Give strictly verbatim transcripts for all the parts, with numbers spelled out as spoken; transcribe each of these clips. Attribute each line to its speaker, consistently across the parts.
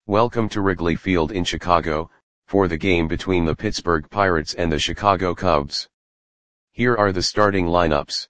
Speaker 1: Welcome to Wrigley Field in Chicago, for the game between the Pittsburgh Pirates and the Chicago Cubs. Here are the starting lineups.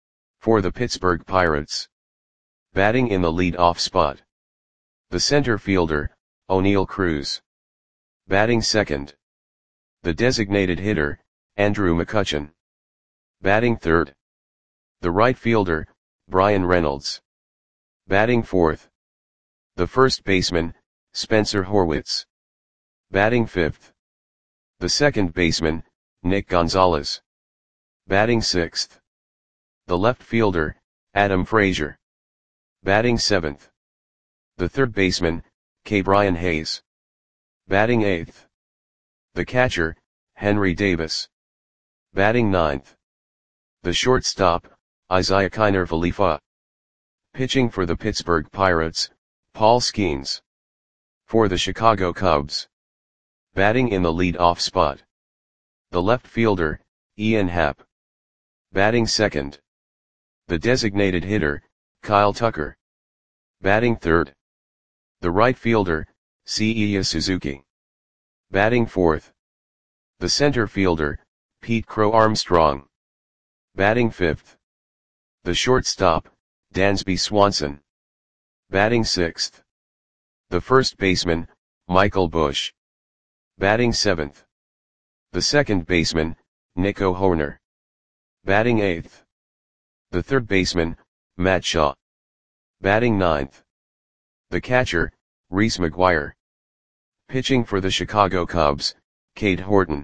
Speaker 1: For the Pittsburgh Pirates. Batting in the lead-off spot. The center fielder, Oneil Cruz. Batting second. The designated hitter, Andrew McCutchen. Batting third. The right fielder, Bryan Reynolds. Batting fourth. The first baseman, Spencer Horwitz. Batting fifth. The second baseman, Nick Gonzalez. Batting sixth. The left fielder, Adam Frazier. Batting seventh. The third baseman, Ke'Bryan Hayes. Batting eighth. The catcher, Henry Davis. Batting ninth. The shortstop, Isiah Kiner-Falefa. Pitching for the Pittsburgh Pirates, Paul Skenes. For the Chicago Cubs. Batting in the lead-off spot. The left fielder, Ian Happ. Batting second. The designated hitter, Kyle Tucker. Batting third. The right fielder, Seiya Suzuki. Batting fourth. The center fielder, Pete Crow Armstrong. Batting fifth. The shortstop, Dansby Swanson. Batting sixth. The first baseman, Michael Busch. Batting seventh. The second baseman, Nico Hoerner. Batting eighth. The third baseman, Matt Shaw. Batting ninth. The catcher, Reese McGuire. Pitching for the Chicago Cubs, Cade Horton.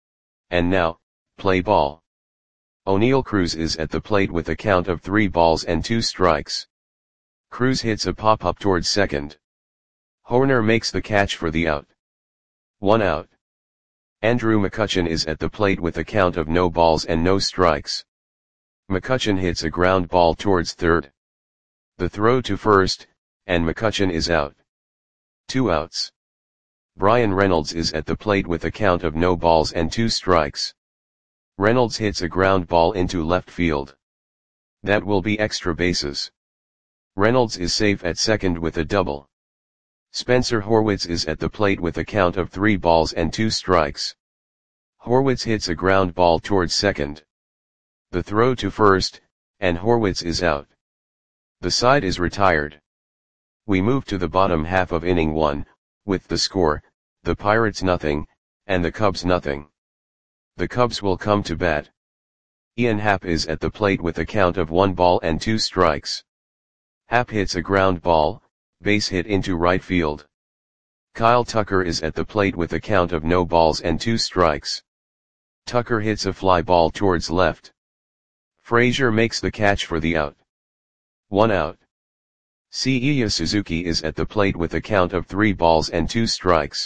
Speaker 1: And now, play ball. Oneil Cruz is at the plate with a count of three balls and two strikes. Cruz hits a pop-up towards second. Hoerner makes the catch for the out. One out. Andrew McCutchen is at the plate with a count of no balls and no strikes. McCutchen hits a ground ball towards third. The throw to first, and McCutchen is out. Two outs. Bryan Reynolds is at the plate with a count of no balls and two strikes. Reynolds hits a ground ball into left field. That will be extra bases. Reynolds is safe at second with a double. Spencer Horwitz is at the plate with a count of three balls and two strikes. Horwitz hits a ground ball towards second. The throw to first, and Horwitz is out. The side is retired. We move to the bottom half of inning one, with the score, the Pirates nothing, and the Cubs nothing. The Cubs will come to bat. Ian Happ is at the plate with a count of one ball and two strikes. Happ hits a ground ball, base hit into right field. Kyle Tucker is at the plate with a count of no balls and two strikes. Tucker hits a fly ball towards left. Frazier makes the catch for the out. One out. Seiya Suzuki is at the plate with a count of three balls and two strikes.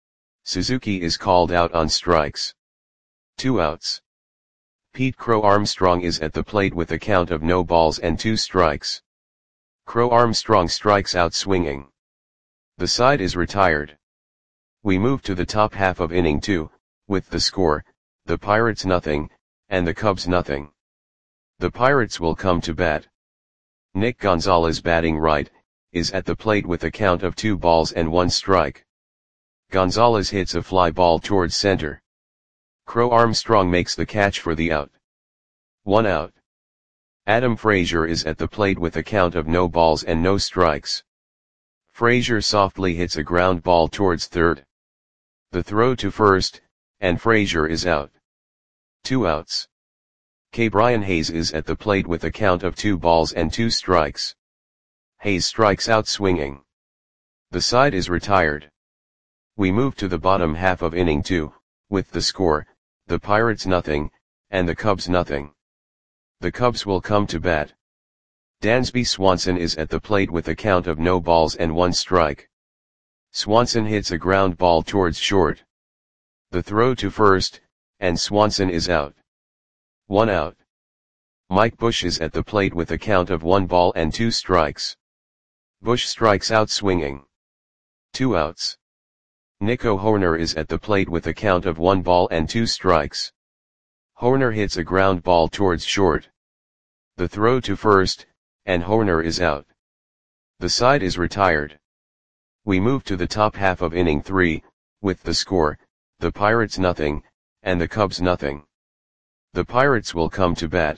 Speaker 1: Suzuki is called out on strikes. Two outs. Pete Crow Armstrong is at the plate with a count of no balls and two strikes. Crow Armstrong strikes out swinging. The side is retired. We move to the top half of inning two, with the score, the Pirates nothing, and the Cubs nothing. The Pirates will come to bat. Nick Gonzalez batting right, is at the plate with a count of two balls and one strike. Gonzalez hits a fly ball towards center. Crow Armstrong makes the catch for the out. One out. Adam Frazier is at the plate with a count of no balls and no strikes. Frazier softly hits a ground ball towards third. The throw to first, and Frazier is out. Two outs. Ke'Bryan Hayes is at the plate with a count of two balls and two strikes. Hayes strikes out swinging. The side is retired. We move to the bottom half of inning two, with the score, the Pirates nothing, and the Cubs nothing. The Cubs will come to bat. Dansby Swanson is at the plate with a count of no balls and one strike. Swanson hits a ground ball towards short. The throw to first, and Swanson is out. One out. Mike Busch is at the plate with a count of one ball and two strikes. Busch strikes out swinging. Two outs. Nico Hoerner is at the plate with a count of one ball and two strikes. Hoerner hits a ground ball towards short. The throw to first, and Hoerner is out. The side is retired. We move to the top half of inning three, with the score, the Pirates nothing, and the Cubs nothing. The Pirates will come to bat.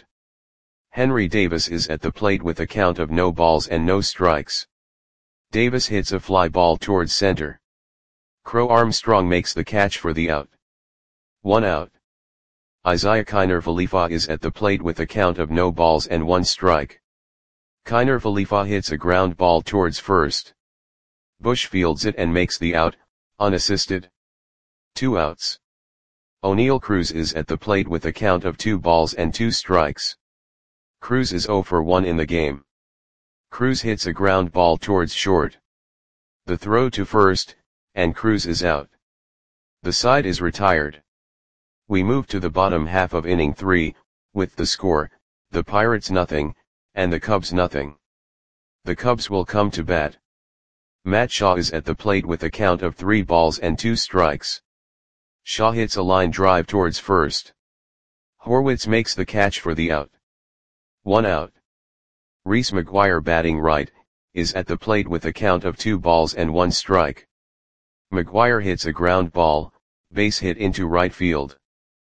Speaker 1: Henry Davis is at the plate with a count of no balls and no strikes. Davis hits a fly ball towards center. Crow Armstrong makes the catch for the out. One out. Isiah Kiner Falefa is at the plate with a count of no balls and one strike. Kiner Falefa hits a ground ball towards first. Bush fields it and makes the out, unassisted. Two outs. O'Neill Cruz is at the plate with a count of two balls and two strikes. Cruz is oh for one in the game. Cruz hits a ground ball towards short. The throw to first, and Cruz is out. The side is retired. We move to the bottom half of inning three, with the score, the Pirates nothing, and the Cubs nothing. The Cubs will come to bat. Matt Shaw is at the plate with a count of three balls and two strikes. Shaw hits a line drive towards first. Horwitz makes the catch for the out. One out. Reese McGuire, batting right, is at the plate with a count of two balls and one strike. McGuire hits a ground ball, base hit into right field.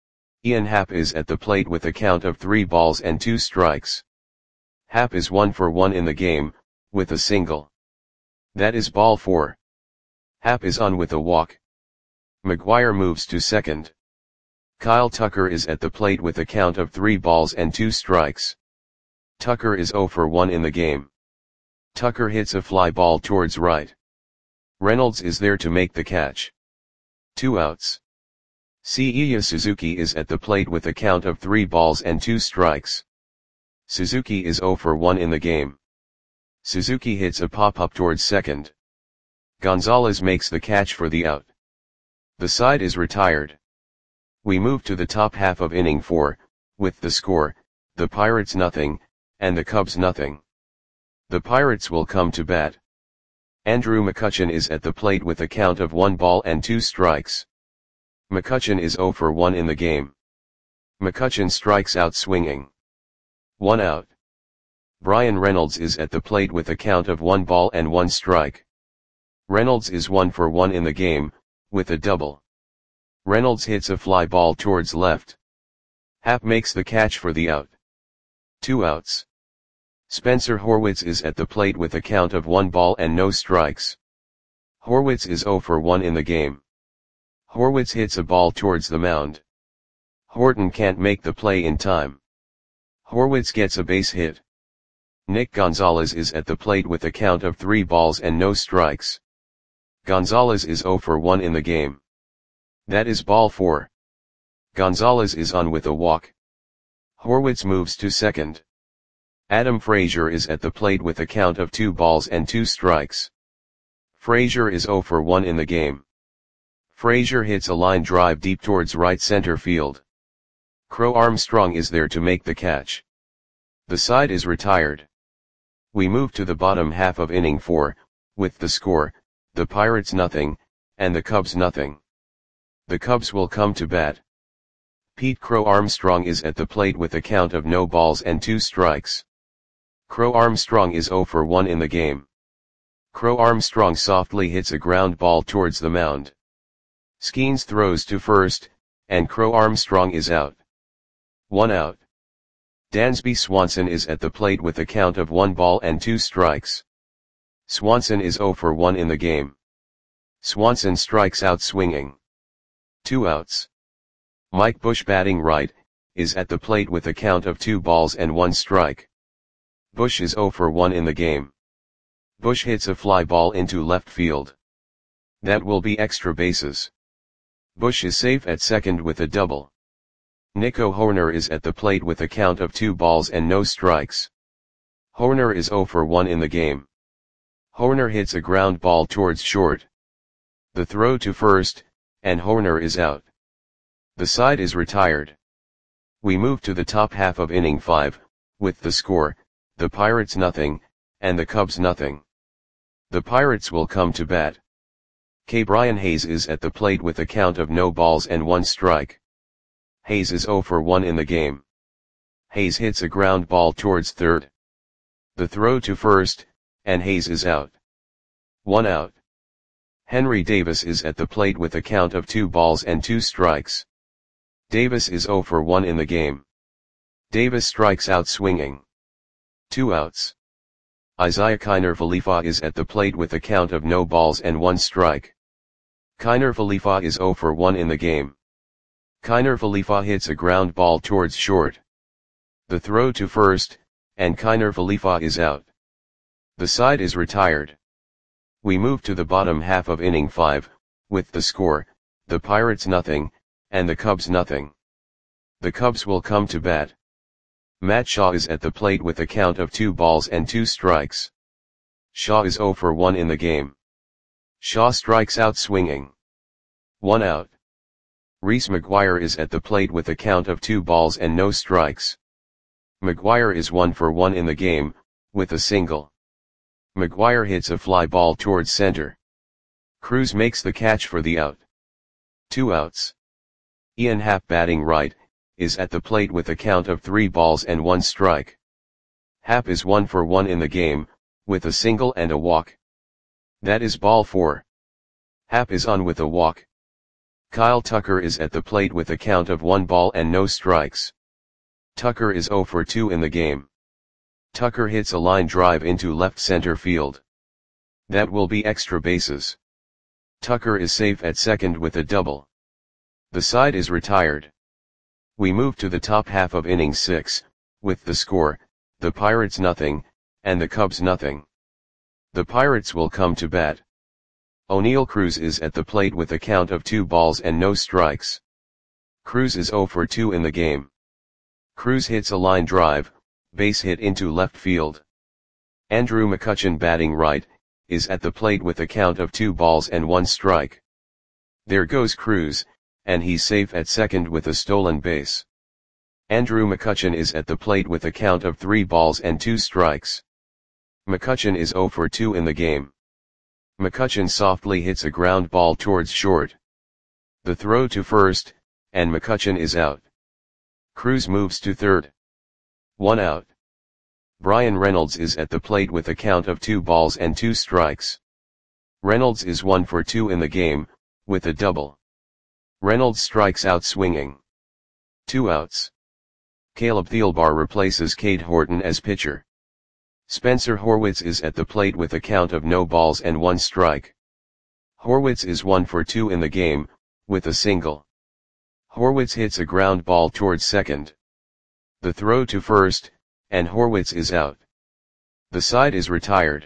Speaker 1: Ian Happ is at the plate with a count of three balls and two strikes. Happ is one for one in the game, with a single. That is ball four. Happ is on with a walk. McGuire moves to second. Kyle Tucker is at the plate with a count of three balls and two strikes. Tucker is oh for one in the game. Tucker hits a fly ball towards right. Reynolds is there to make the catch. Two outs. Seiya Suzuki is at the plate with a count of three balls and two strikes. Suzuki is oh for one in the game. Suzuki hits a pop-up towards second. Gonzalez makes the catch for the out. The side is retired. We move to the top half of inning four, with the score, the Pirates nothing, and the Cubs nothing. The Pirates will come to bat. Andrew McCutchen is at the plate with a count of one ball and two strikes. McCutchen is oh for one in the game. McCutchen strikes out swinging. One out. Brian Reynolds is at the plate with a count of one ball and one strike. Reynolds is one for one in the game, with a double. Reynolds hits a fly ball towards left. Happ makes the catch for the out. Two outs. Spencer Horwitz is at the plate with a count of one ball and no strikes. Horwitz is oh for one in the game. Horwitz hits a ball towards the mound. Horton can't make the play in time. Horwitz gets a base hit. Nick Gonzalez is at the plate with a count of three balls and no strikes. Gonzalez is oh for one in the game. That is ball four. Gonzalez is on with a walk. Horwitz moves to second. Adam Frazier is at the plate with a count of two balls and two strikes. Frazier is oh for one in the game. Frazier hits a line drive deep towards right center field. Crow Armstrong is there to make the catch. The side is retired. We move to the bottom half of inning four, with the score, the Pirates nothing, and the Cubs nothing. The Cubs will come to bat. Pete Crow Armstrong is at the plate with a count of no balls and two strikes. Crow Armstrong is oh for one in the game. Crow Armstrong softly hits a ground ball towards the mound. Skeens throws to first, and Crow Armstrong is out. One out. Dansby Swanson is at the plate with a count of one ball and two strikes. Swanson is oh for one in the game. Swanson strikes out swinging. Two outs. Mike Bush, batting right, is at the plate with a count of two balls and one strike. Bush is oh for one in the game. Bush hits a fly ball into left field. That will be extra bases. Bush is safe at second with a double. Nico Hoerner is at the plate with a count of two balls and no strikes. Hoerner is oh for one in the game. Hoerner hits a ground ball towards short. The throw to first, and Hoerner is out. The side is retired. We move to the top half of inning five, with the score, the Pirates nothing, and the Cubs nothing. The Pirates will come to bat. K. Brian Hayes is at the plate with a count of no balls and one strike. Hayes is oh for one in the game. Hayes hits a ground ball towards third. The throw to first, and Hayes is out. One out. Henry Davis is at the plate with a count of two balls and two strikes. Davis is zero for one in the game. Davis strikes out swinging. Two outs. Isiah Kiner Falefa is at the plate with a count of no balls and one strike. Kiner Falefa is zero for one in the game. Kiner Falefa hits a ground ball towards short. The throw to first, and Kiner Falefa is out. The side is retired. We move to the bottom half of inning five, with the score, the Pirates nothing, and the Cubs nothing. The Cubs will come to bat. Matt Shaw is at the plate with a count of two balls and two strikes. Shaw is zero for one in the game. Shaw strikes out swinging. One out. Reese McGuire is at the plate with a count of two balls and no strikes. McGuire is one for one in the game, with a single. McGuire hits a fly ball towards center. Cruz makes the catch for the out. Two outs. Ian Happ, batting right, is at the plate with a count of three balls and one strike. Happ is one for one in the game, with a single and a walk. That is ball four. Happ is on with a walk. Kyle Tucker is at the plate with a count of one ball and no strikes. Tucker is zero for two in the game. Tucker hits a line drive into left center field. That will be extra bases. Tucker is safe at second with a double. The side is retired. We move to the top half of inning six, with the score, the Pirates nothing, and the Cubs nothing. The Pirates will come to bat. O'Neal Cruz is at the plate with a count of two balls and no strikes. Cruz is zero for two in the game. Cruz hits a line drive, base hit into left field. Andrew McCutchen, batting right, is at the plate with a count of two balls and one strike. There goes Cruz, and he's safe at second with a stolen base. Andrew McCutchen is at the plate with a count of three balls and two strikes. McCutchen is zero for two in the game. McCutchen softly hits a ground ball towards short. The throw to first, and McCutchen is out. Cruz moves to third. One out. Brian Reynolds is at the plate with a count of two balls and two strikes. Reynolds is one for two in the game, with a double. Reynolds strikes out swinging. Two outs. Caleb Thielbar replaces Cade Horton as pitcher. Spencer Horwitz is at the plate with a count of no balls and one strike. Horwitz is one for two in the game, with a single. Horwitz hits a ground ball towards second. The throw to first, and Horwitz is out. The side is retired.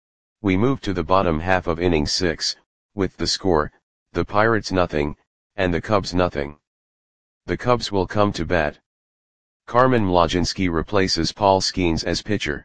Speaker 1: We move to the bottom half of inning six, with the score, the Pirates nothing, and the Cubs nothing. The Cubs will come to bat. Carmen Mlodzinski replaces Paul Skeens as pitcher.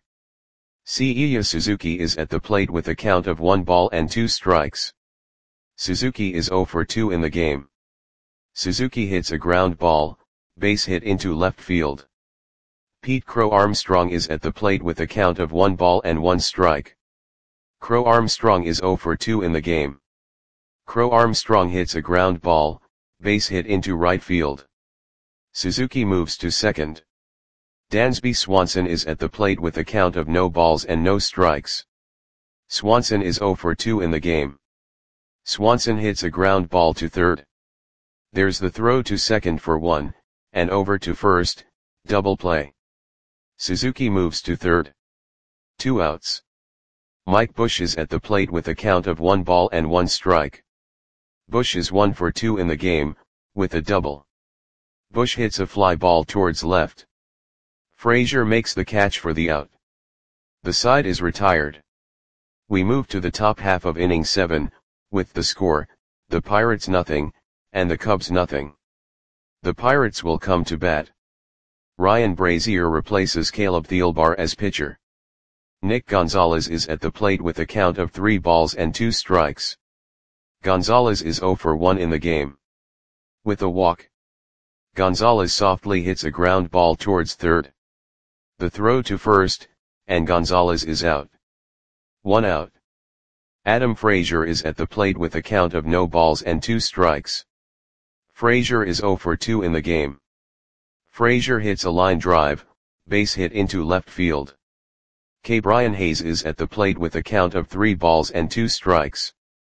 Speaker 1: Seiya Suzuki is at the plate with a count of one ball and two strikes. Suzuki is zero for two in the game. Suzuki hits a ground ball, base hit into left field. Pete Crow Armstrong is at the plate with a count of one ball and one strike. Crow Armstrong is zero for two in the game. Crow Armstrong hits a ground ball, base hit into right field. Suzuki moves to second. Dansby Swanson is at the plate with a count of no balls and no strikes. Swanson is zero for two in the game. Swanson hits a ground ball to third. There's the throw to second for one, and over to first, double play. Suzuki moves to third. Two outs. Mike Bush is at the plate with a count of one ball and one strike. Bush is one for two in the game, with a double. Bush hits a fly ball towards left. Frazier makes the catch for the out. The side is retired. We move to the top half of inning seven, with the score, the Pirates nothing, and the Cubs nothing. The Pirates will come to bat. Ryan Brazier replaces Caleb Thielbar as pitcher. Nick Gonzalez is at the plate with a count of three balls and two strikes. Gonzalez is zero for one in the game. With a walk. Gonzalez softly hits a ground ball towards third. The throw to first, and Gonzalez is out. One out. Adam Frazier is at the plate with a count of no balls and two strikes. Frazier is zero for two in the game. Frazier hits a line drive, base hit into left field. K. Brian Hayes is at the plate with a count of three balls and two strikes.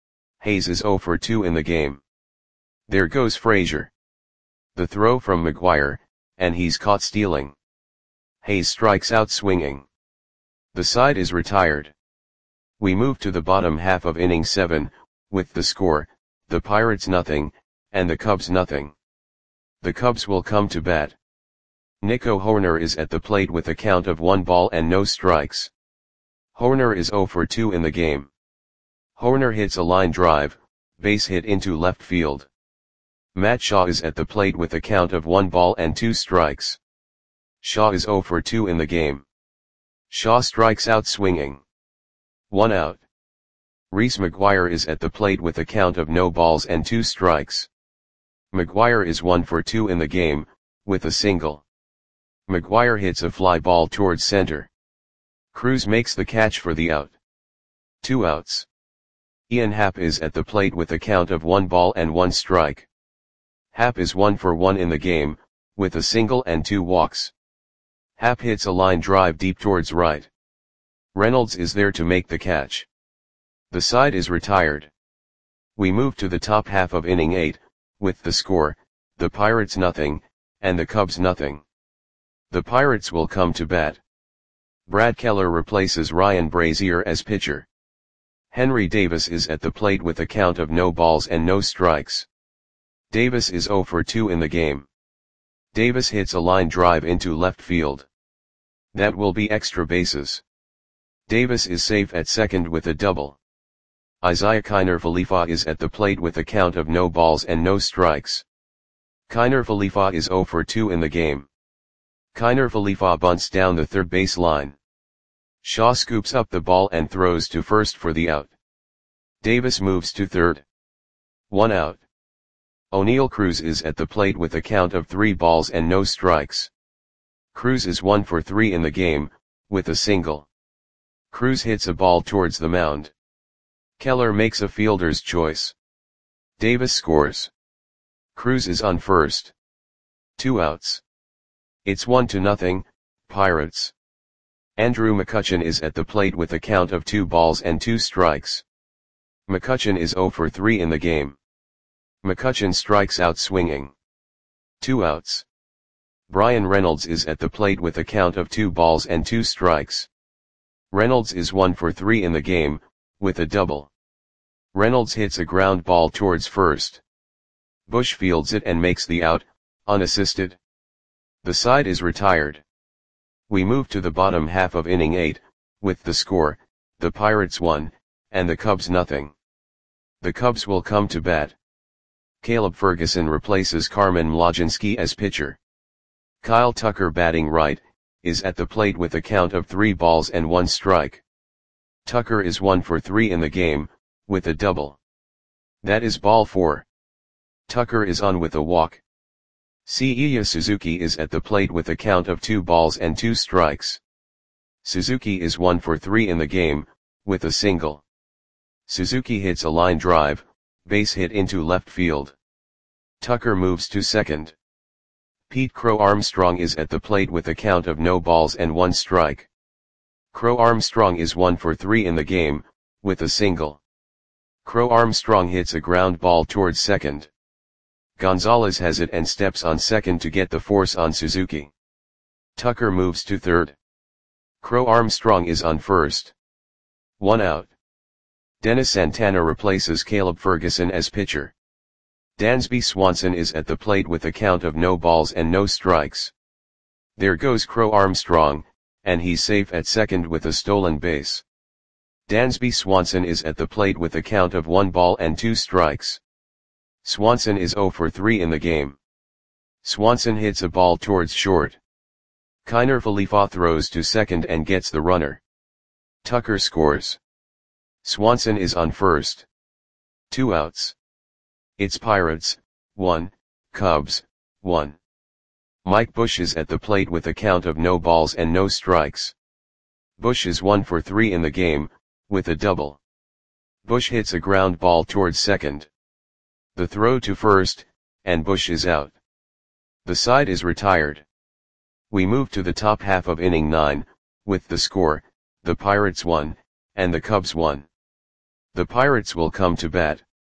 Speaker 1: Hayes is zero for two in the game. There goes Frazier. The throw from McGuire, and he's caught stealing. Hayes strikes out swinging. The side is retired. We move to the bottom half of inning seven, with the score, the Pirates nothing, and the Cubs nothing. The Cubs will come to bat. Nico Hoerner is at the plate with a count of one ball and no strikes. Hoerner is zero for two in the game. Hoerner hits a line drive, base hit into left field. Matt Shaw is at the plate with a count of one ball and two strikes. Shaw is zero for two in the game. Shaw strikes out swinging. One out. Reese McGuire is at the plate with a count of no balls and two strikes. McGuire is one for two in the game, with a single. McGuire hits a fly ball towards center. Cruz makes the catch for the out. Two outs. Ian Happ is at the plate with a count of one ball and one strike. Happ is one for one in the game, with a single and two walks. Happ hits a line drive deep towards right. Reynolds is there to make the catch. The side is retired. We move to the top half of inning eight, with the score, the Pirates nothing, and the Cubs nothing. The Pirates will come to bat. Brad Keller replaces Ryan Brazier as pitcher. Henry Davis is at the plate with a count of no balls and no strikes. Davis is zero for two in the game. Davis hits a line drive into left field. That will be extra bases. Davis is safe at second with a double. Isaiah Kiner Falefa is at the plate with a count of no balls and no strikes. Kiner Falefa is zero for two in the game. Kiner Falefa bunts down the third base line. Shaw scoops up the ball and throws to first for the out. Davis moves to third. One out. O'Neal Cruz is at the plate with a count of three balls and no strikes. Cruz is one for three in the game, with a single. Cruz hits a ball towards the mound. Keller makes a fielder's choice. Davis scores. Cruz is on first. Two outs. It's one to nothing, Pirates. Andrew McCutchen is at the plate with a count of two balls and two strikes. McCutchen is zero for three in the game. McCutchen strikes out swinging. Two outs. Brian Reynolds is at the plate with a count of two balls and two strikes. Reynolds is one for three in the game, with a double. Reynolds hits a ground ball towards first. Bush fields it and makes the out, unassisted. The side is retired. We move to the bottom half of inning eight, with the score, the Pirates one, and the Cubs nothing. The Cubs will come to bat. Caleb Ferguson replaces Carmen Mlodzinski as pitcher. Kyle Tucker, batting right, is at the plate with a count of three balls and one strike. Tucker is one for three in the game, with a double. That is ball four. Tucker is on with a walk. Seiya Suzuki is at the plate with a count of two balls and two strikes. Suzuki is one for three in the game, with a single. Suzuki hits a line drive, base hit into left field. Tucker moves to second. Pete Crow Armstrong is at the plate with a count of no balls and one strike. Crow Armstrong is one for three in the game, with a single. Crow Armstrong hits a ground ball towards second. Gonzalez has it and steps on second to get the force on Suzuki. Tucker moves to third. Crow Armstrong is on first. One out. Dennis Santana replaces Caleb Ferguson as pitcher. Dansby Swanson is at the plate with a count of no balls and no strikes. There goes Crow Armstrong, and he's safe at second with a stolen base. Dansby Swanson is at the plate with a count of one ball and two strikes. Swanson is zero for three in the game. Swanson hits a ball towards short. Kiner Falefa throws to second and gets the runner. Tucker scores. Swanson is on first. Two outs. It's Pirates, one, Cubs, one. Mike Bush is at the plate with a count of no balls and no strikes. Bush is one for three in the game, with a double. Bush hits a ground ball towards second. The throw to first, and Bush is out. The side is retired. We move to the top half of inning nine, with the score, the Pirates one, and the Cubs one. The Pirates will come to bat.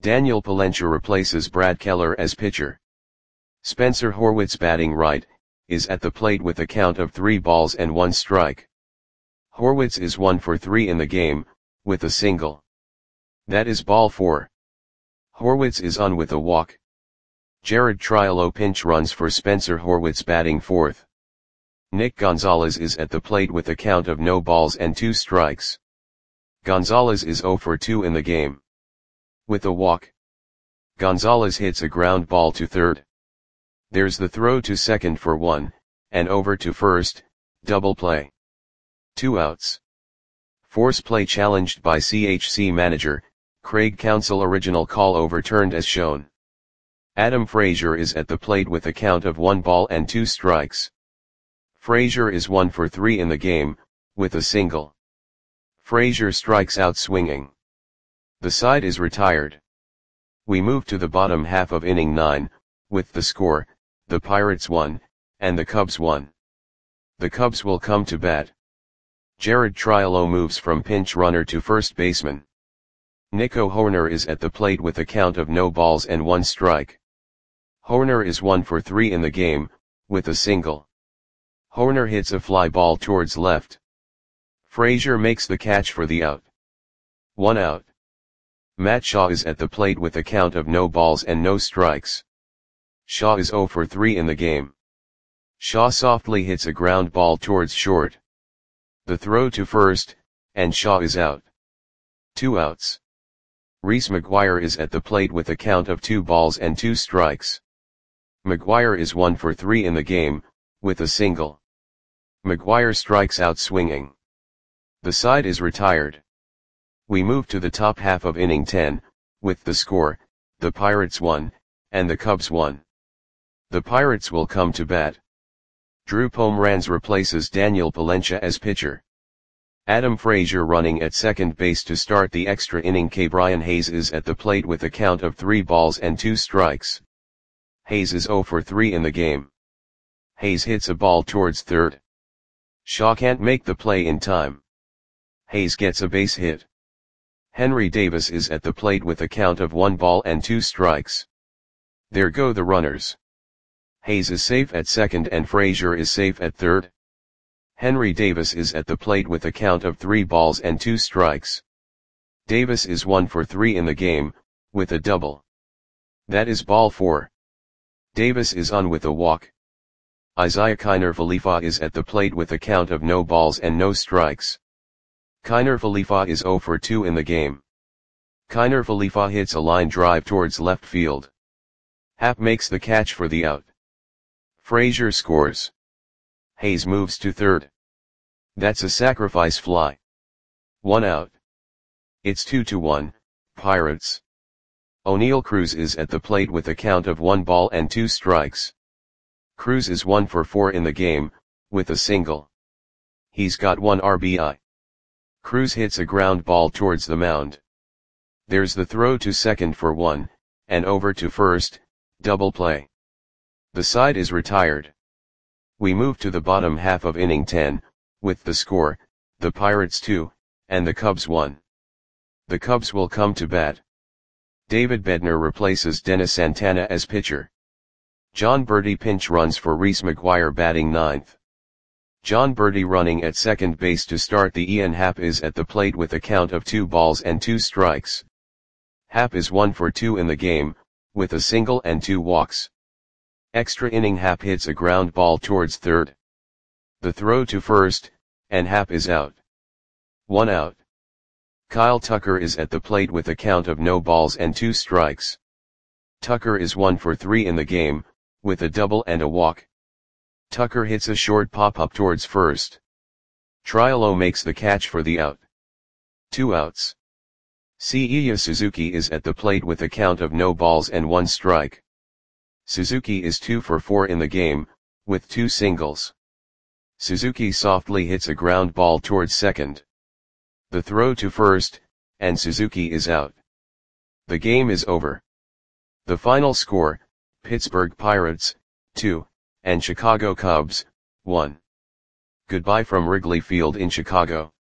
Speaker 1: Daniel Palencia replaces Brad Keller as pitcher. Spencer Horwitz, batting right, is at the plate with a count of three balls and one strike. Horwitz is one for three in the game, with a single. That is ball four. Horwitz is on with a walk. Jared Triolo pinch runs for Spencer Horwitz, batting fourth. Nick Gonzalez is at the plate with a count of no balls and two strikes. Gonzalez is zero for two in the game. With a walk. Gonzalez hits a ground ball to third. There's the throw to second for one, and over to first, double play. Two outs. Force play challenged by C H C manager, Craig Counsell. Original call overturned as shown. Adam Frazier is at the plate with a count of one ball and two strikes. Frazier is one for three in the game, with a single. Frazier strikes out swinging. The side is retired. We move to the bottom half of inning nine, with the score, the Pirates one, and the Cubs one. The Cubs will come to bat. Jared Triolo moves from pinch runner to first baseman. Nico Hoerner is at the plate with a count of no balls and one strike. Hoerner is one for three in the game, with a single. Hoerner hits a fly ball towards left. Frazier makes the catch for the out. One out. Matt Shaw is at the plate with a count of no balls and no strikes. Shaw is zero for three in the game. Shaw softly hits a ground ball towards short. The throw to first, and Shaw is out. Two outs. Reese McGuire is at the plate with a count of two balls and two strikes. McGuire is one for three in the game, with a single. McGuire strikes out swinging. The side is retired. We move to the top half of inning ten, with the score, the Pirates one, and the Cubs one. The Pirates will come to bat. Drew Pomeranz replaces Daniel Palencia as pitcher. Adam Frazier running at second base to start the extra inning. K. Brian Hayes is at the plate with a count of three balls and two strikes. Hayes is zero for three in the game. Hayes hits a ball towards third. Shaw can't make the play in time. Hayes gets a base hit. Henry Davis is at the plate with a count of one ball and two strikes. There go the runners. Hayes is safe at second and Frazier is safe at third. Henry Davis is at the plate with a count of three balls and two strikes. Davis is one for three in the game, with a double. That is ball four. Davis is on with a walk. Isaiah Kiner Falefa is at the plate with a count of no balls and no strikes. Kiner Falefa is zero for two in the game. Kiner Falefa hits a line drive towards left field. Happ makes the catch for the out. Frazier scores. Hayes moves to third. That's a sacrifice fly. One out. It's two to one, Pirates. O'Neal Cruz is at the plate with a count of one ball and two strikes. Cruz is one for four in the game, with a single. He's got one R B I. Cruz hits a ground ball towards the mound. There's the throw to second for one, and over to first, double play. The side is retired. We move to the bottom half of inning ten, with the score, the Pirates two, and the Cubs one. The Cubs will come to bat. David Bednar replaces Dennis Santana as pitcher. John Berti pinch runs for Reese McGuire, batting ninth. John Berti running at second base to start the Ian Happ is at the plate with a count of two balls and two strikes. Happ is one for two in the game, with a single and two walks. Extra inning. Happ hits a ground ball towards third. The throw to first, and Happ is out. One out. Kyle Tucker is at the plate with a count of no balls and two strikes. Tucker is one for three in the game, with a double and a walk. Tucker hits a short pop-up towards first. Triolo makes the catch for the out. Two outs. Seiya Suzuki is at the plate with a count of no balls and one strike. Suzuki is two for four in the game, with two singles. Suzuki softly hits a ground ball towards second. The throw to first, and Suzuki is out. The game is over. The final score, Pittsburgh Pirates, two, and Chicago Cubs, one. Goodbye from Wrigley Field in Chicago.